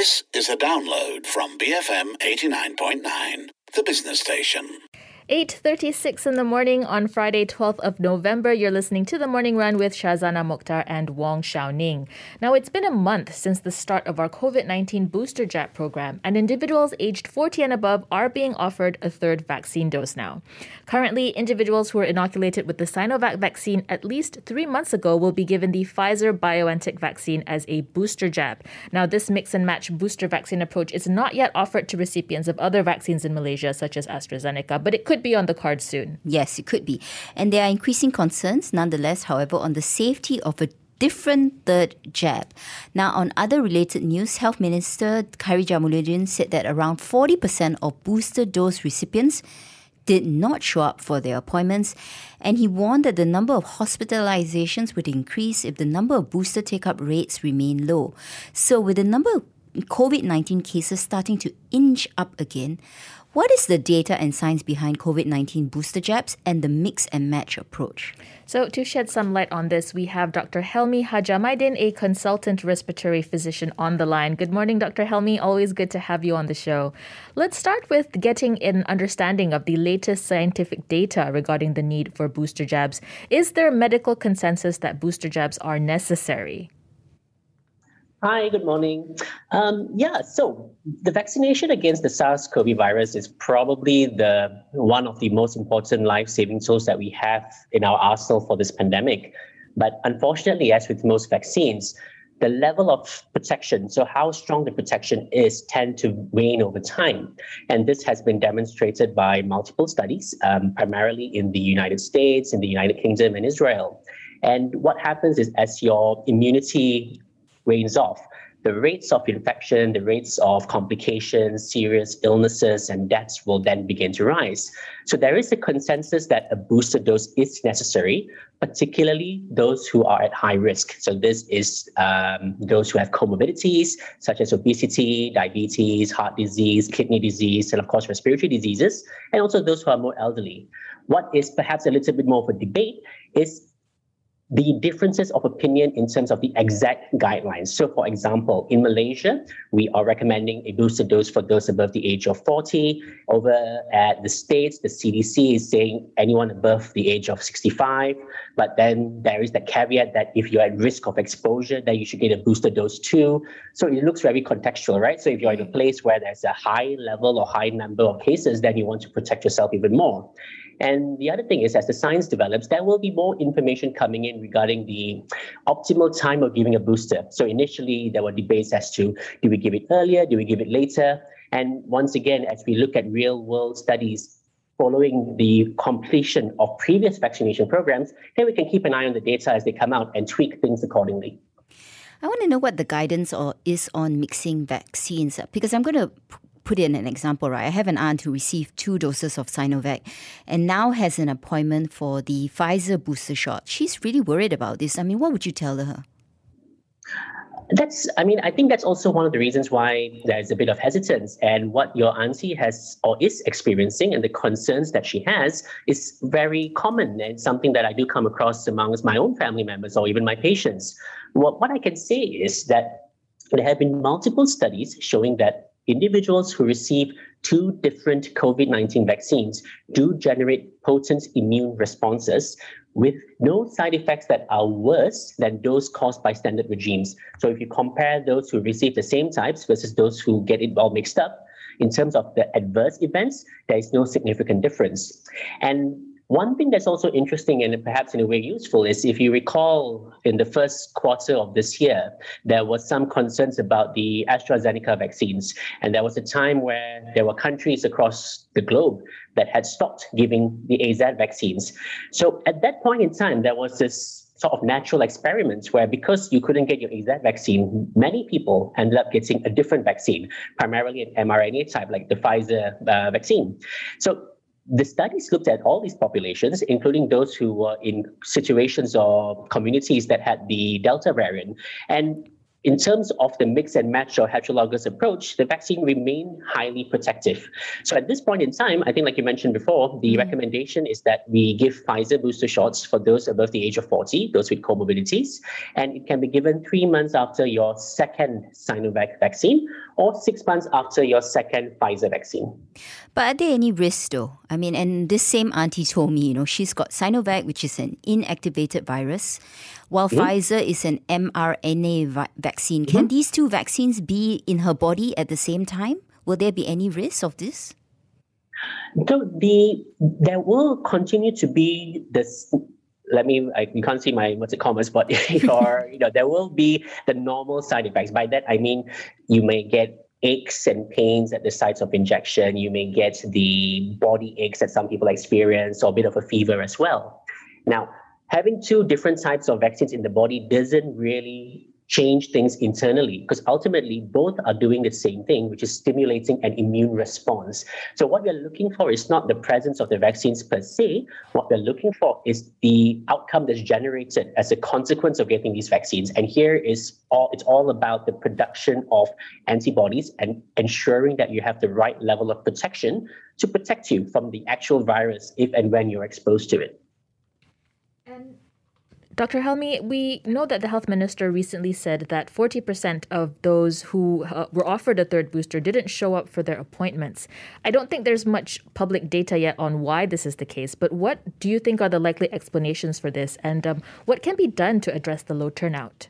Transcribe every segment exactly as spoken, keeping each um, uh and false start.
This is a download from B F M eighty-nine point nine, the business station. eight thirty-six in the morning on Friday, twelfth of November. You're listening to The Morning Run with Shazana Mokhtar and Wong Xiaoning. Now, it's been a month since the start of our COVID nineteen booster jab program, and individuals aged forty and above are being offered a third vaccine dose now. Currently, individuals who were inoculated with the Sinovac vaccine at least three months ago will be given the Pfizer-BioNTech vaccine as a booster jab. Now, this mix and match booster vaccine approach is not yet offered to recipients of other vaccines in Malaysia, such as AstraZeneca, but it could be on the cards soon. Yes, it could be. And there are increasing concerns, nonetheless, however, on the safety of a different third jab. Now, on other related news, Health Minister Khairy Jamaluddin said that around forty percent of booster dose recipients did not show up for their appointments, and he warned that the number of hospitalizations would increase if the number of booster take-up rates remain low. So with the number of COVID nineteen cases starting to inch up again, what is the data and science behind COVID nineteen booster jabs and the mix and match approach? So to shed some light on this, we have Doctor Helmi Hajamaidin, a consultant respiratory physician, on the line. Good morning, Doctor Helmi. Always good to have you on the show. Let's start with getting an understanding of the latest scientific data regarding the need for booster jabs. Is there medical consensus that booster jabs are necessary? Hi, good morning. Um, yeah, so the vaccination against the SARS-C o V virus is probably the one of the most important life-saving tools that we have in our arsenal for this pandemic. But unfortunately, as with most vaccines, the level of protection, so how strong the protection is, tend to wane over time. And this has been demonstrated by multiple studies, um, primarily in the United States, in the United Kingdom, and Israel. And what happens is as your immunity wanes off, the rates of infection, the rates of complications, serious illnesses, and deaths will then begin to rise. So there is a consensus that a booster dose is necessary, particularly those who are at high risk. So this is um, those who have comorbidities, such as obesity, diabetes, heart disease, kidney disease, and of course, respiratory diseases, and also those who are more elderly. What is perhaps a little bit more of a debate is the differences of opinion in terms of the exact guidelines. So, for example, in Malaysia, we are recommending a booster dose for those above the age of forty. Over at the States, the C D C is saying anyone above the age of sixty-five. But then there is the caveat that if you're at risk of exposure, then you should get a booster dose too. So it looks very contextual, right? So if you're in a place where there's a high level or high number of cases, then you want to protect yourself even more. And the other thing is, as the science develops, there will be more information coming in regarding the optimal time of giving a booster. So initially, there were debates as to, do we give it earlier? Do we give it later? And once again, as we look at real-world studies following the completion of previous vaccination programs, then we can keep an eye on the data as they come out and tweak things accordingly. I want to know what the guidance or is on mixing vaccines, because I'm going to put in an example, right? I have an aunt who received two doses of Sinovac and now has an appointment for the Pfizer booster shot. She's really worried about this. I mean, what would you tell her? That's, I mean, I think that's also one of the reasons why there's a bit of hesitance. And what your auntie has or is experiencing and the concerns that she has is very common and something that I do come across amongst my own family members or even my patients. What, what I can say is that there have been multiple studies showing that individuals who receive two different COVID nineteen vaccines do generate potent immune responses with no side effects that are worse than those caused by standard regimes. So if you compare those who receive the same types versus those who get it all mixed up, in terms of the adverse events, there is no significant difference. And one thing that's also interesting and perhaps in a way useful is if you recall in the first quarter of this year, there was some concerns about the AstraZeneca vaccines. And there was a time where there were countries across the globe that had stopped giving the A Z vaccines. So at that point in time, there was this sort of natural experiment where because you couldn't get your A Z vaccine, many people ended up getting a different vaccine, primarily an mRNA type like the Pfizer uh, vaccine. So the studies looked at all these populations, including those who were in situations or communities that had the Delta variant. And in terms of the mix and match or heterologous approach, the vaccine remain highly protective. So at this point in time, I think like you mentioned before, the mm-hmm. recommendation is that we give Pfizer booster shots for those above the age of forty, those with comorbidities, and it can be given three months after your second Sinovac vaccine or six months after your second Pfizer vaccine. But are there any risks though? I mean, and this same auntie told me, you know, she's got Sinovac, which is an inactivated virus, while mm-hmm. Pfizer is an mRNA vi- vaccine. Can mm-hmm. these two vaccines be in her body at the same time? Will there be any risk of this? So the there will continue to be this. Let me. I, you can't see my what's it commas, but or you know there will be the normal side effects. By that I mean you may get aches and pains at the sites of injection. You may get the body aches that some people experience, or a bit of a fever as well. Now, having two different types of vaccines in the body doesn't really change things internally, because ultimately both are doing the same thing, which is stimulating an immune response. So what we're looking for is not the presence of the vaccines per se. What we're looking for is the outcome that's generated as a consequence of getting these vaccines. And here is all, it's all about the production of antibodies and ensuring that you have the right level of protection to protect you from the actual virus if and when you're exposed to it. And Doctor Helmy, we know that the health minister recently said that forty percent of those who uh, were offered a third booster didn't show up for their appointments. I don't think there's much public data yet on why this is the case, but what do you think are the likely explanations for this, and um, what can be done to address the low turnout?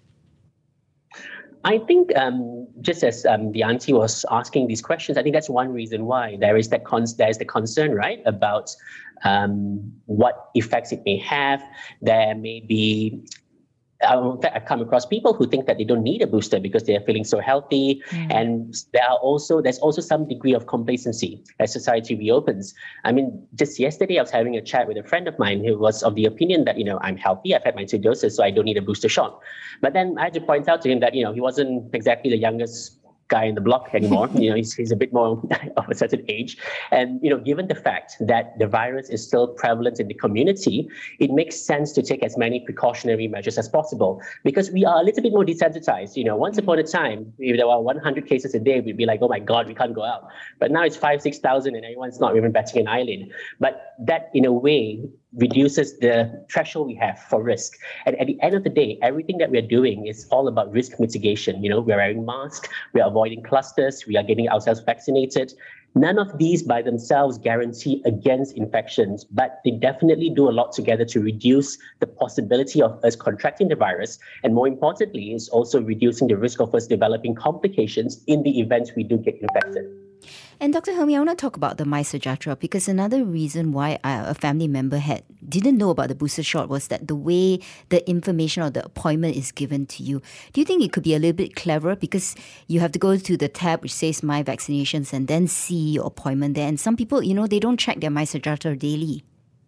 I think um, just as um, the auntie was asking these questions, I think that's one reason why there is that con- there is the concern, right, about um, what effects it may have. There may be, in fact, I've come across people who think that they don't need a booster because they are feeling so healthy. Mm. And there are also there's also some degree of complacency as society reopens. I mean, just yesterday I was having a chat with a friend of mine who was of the opinion that, you know, I'm healthy, I've had my two doses, so I don't need a booster shot. But then I had to point out to him that, you know, he wasn't exactly the youngest guy in the block anymore. You know, he's, he's a bit more of a certain age. And, you know, given the fact that the virus is still prevalent in the community, it makes sense to take as many precautionary measures as possible, because we are a little bit more desensitized. You know, once upon a time, if there were one hundred cases a day, we'd be like, oh my God, we can't go out. But now it's five, six thousand and everyone's not even batting an eyelid. But that, in a way, reduces the threshold we have for risk. And at the end of the day, everything that we're doing is all about risk mitigation. You know, we're wearing masks, we're avoiding clusters, we are getting ourselves vaccinated. None of these by themselves guarantee against infections, but they definitely do a lot together to reduce the possibility of us contracting the virus. And more importantly, is also reducing the risk of us developing complications in the event we do get infected. And Doctor Helmy, I want to talk about the MySejahtera, because another reason why I, a family member had didn't know about the booster shot was that the way the information or the appointment is given to you. Do you think it could be a little bit cleverer, because you have to go to the tab which says My Vaccinations and then see your appointment there? And some people, you know, they don't check their MySejahtera daily.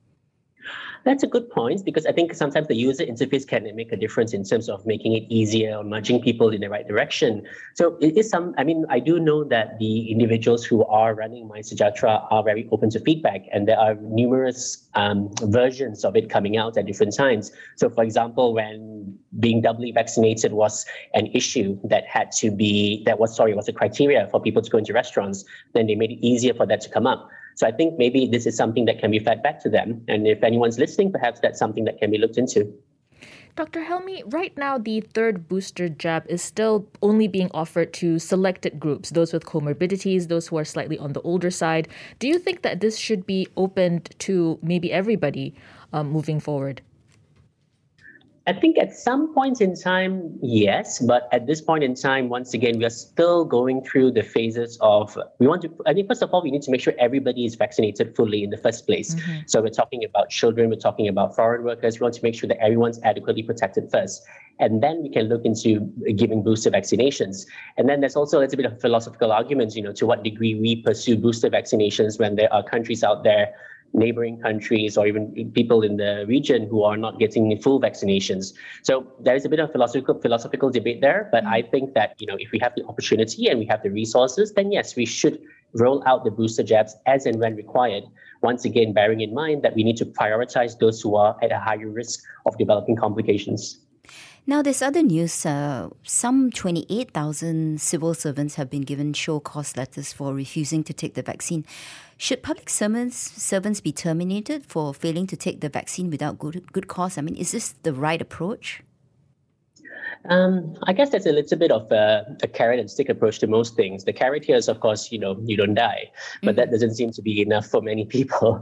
That's a good point, because I think sometimes the user interface can make a difference in terms of making it easier or nudging people in the right direction. So it is some, I mean, I do know that the individuals who are running MySejahtera are very open to feedback, and there are numerous um, versions of it coming out at different times. So for example, when being doubly vaccinated was an issue that had to be, that was, sorry, was a criteria for people to go into restaurants, then they made it easier for that to come up. So I think maybe this is something that can be fed back to them. And if anyone's listening, perhaps that's something that can be looked into. Doctor Helmy, right now the third booster jab is still only being offered to selected groups, those with comorbidities, those who are slightly on the older side. Do you think that this should be opened to maybe everybody um, moving forward? I think at some point in time, yes. But at this point in time, once again, we are still going through the phases of, we want to, I think first of all, we need to make sure everybody is vaccinated fully in the first place. Mm-hmm. So we're talking about children, we're talking about foreign workers. We want to make sure that everyone's adequately protected first. And then we can look into giving booster vaccinations. And then there's also a little bit of philosophical arguments, you know, to what degree we pursue booster vaccinations when there are countries out there, neighboring countries, or even people in the region who are not getting full vaccinations. So there is a bit of philosophical philosophical debate there, but mm-hmm. I think that, you know, if we have the opportunity and we have the resources, then yes, we should roll out the booster jabs as and when required. Once again, bearing in mind that we need to prioritize those who are at a higher risk of developing complications. Now, there's other news. Uh, some twenty-eight thousand civil servants have been given show cause letters for refusing to take the vaccine. Should public servants, servants be terminated for failing to take the vaccine without good, good cause? I mean, is this the right approach? Um, I guess that's a little bit of a, a carrot and stick approach to most things. The carrot here is, of course, you know, you don't die, but mm-hmm. that doesn't seem to be enough for many people.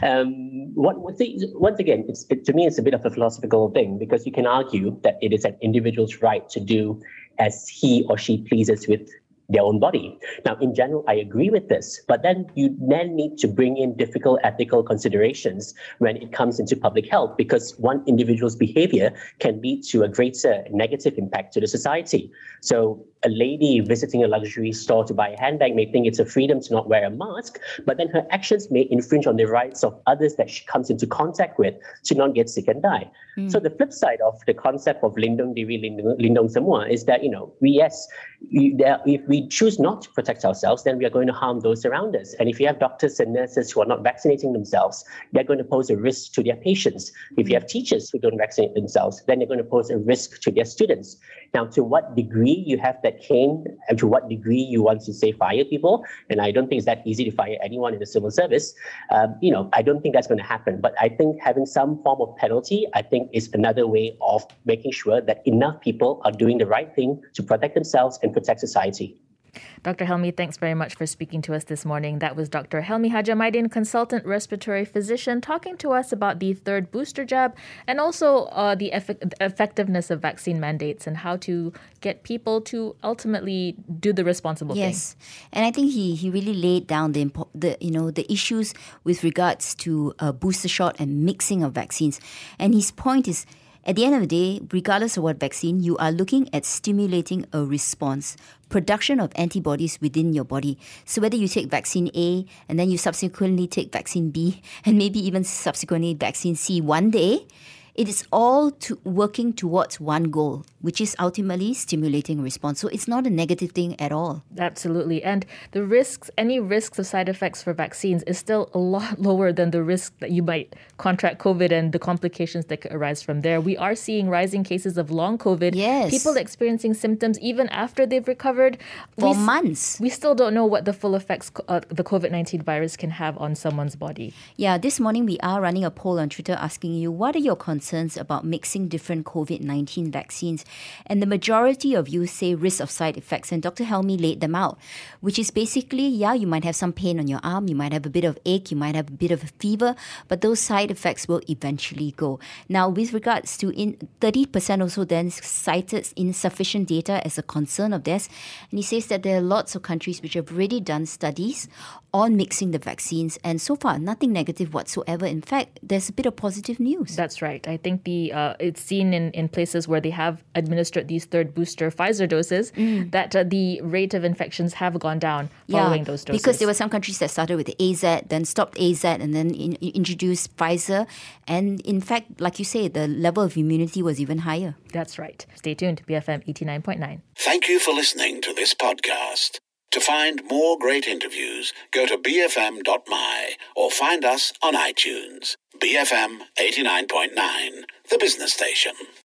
Um, what, once again, it's, it, to me, it's a bit of a philosophical thing, because you can argue that it is an individual's right to do as he or she pleases with their own body. Now, in general, I agree with this, but then you then need to bring in difficult ethical considerations when it comes into public health, because one individual's behavior can lead to a greater negative impact to the society. So a lady visiting a luxury store to buy a handbag may think it's a freedom to not wear a mask, but then her actions may infringe on the rights of others that she comes into contact with to not get sick and die. Mm. So the flip side of the concept of lindung diri, lindung, lindung semua is that, you know, we, yes, we, there, if we choose not to protect ourselves, then we are going to harm those around us. And if you have doctors and nurses who are not vaccinating themselves, they're going to pose a risk to their patients. If you have teachers who don't vaccinate themselves, then they're going to pose a risk to their students. Now, to what degree you have that cane, and to what degree you want to, say, fire people, and I don't think it's that easy to fire anyone in the civil service, um, you know, I don't think that's going to happen. But I think having some form of penalty, I think, is another way of making sure that enough people are doing the right thing to protect themselves and protect society. Doctor Helmi, thanks very much for speaking to us this morning. That was Doctor Helmi Hajamaddin, consultant respiratory physician, talking to us about the third booster jab and also uh, the, eff- the effectiveness of vaccine mandates and how to get people to ultimately do the responsible yes. thing. Yes, and I think he, he really laid down the, impo- the you know the issues with regards to a booster shot and mixing of vaccines. And his point is, at the end of the day, regardless of what vaccine, you are looking at stimulating a response, production of antibodies within your body. So whether you take vaccine A and then you subsequently take vaccine B and maybe even subsequently vaccine C one day, it is all to working towards one goal, which is ultimately stimulating a response. So it's not a negative thing at all. Absolutely. And the risks, any risks of side effects for vaccines is still a lot lower than the risk that you might contract COVID and the complications that could arise from there. We are seeing rising cases of long COVID. Yes. People experiencing symptoms even after they've recovered. For we, months. We still don't know what the full effects uh, the COVID nineteen virus can have on someone's body. Yeah, this morning we are running a poll on Twitter asking you, what are your concerns about mixing different COVID nineteen vaccines? And the majority of you say risk of side effects, and Doctor Helmi laid them out, which is basically, yeah, you might have some pain on your arm, you might have a bit of ache, you might have a bit of a fever, but those side effects will eventually go. Now, with regards to in thirty percent also then cited insufficient data as a concern of theirs, and he says that there are lots of countries which have already done studies on mixing the vaccines, and so far nothing negative whatsoever. In fact, there's a bit of positive news. That's right. I think the uh, it's seen in, in places where they have administered these third booster Pfizer doses mm. that uh, the rate of infections have gone down following yeah, those doses. Because there were some countries that started with A Z, then stopped A Z, and then in, introduced Pfizer. And in fact, like you say, the level of immunity was even higher. That's right. Stay tuned to B F M eighty-nine point nine. Thank you for listening to this podcast. To find more great interviews, go to b f m dot m y or find us on iTunes. B F M eighty-nine point nine, the business station.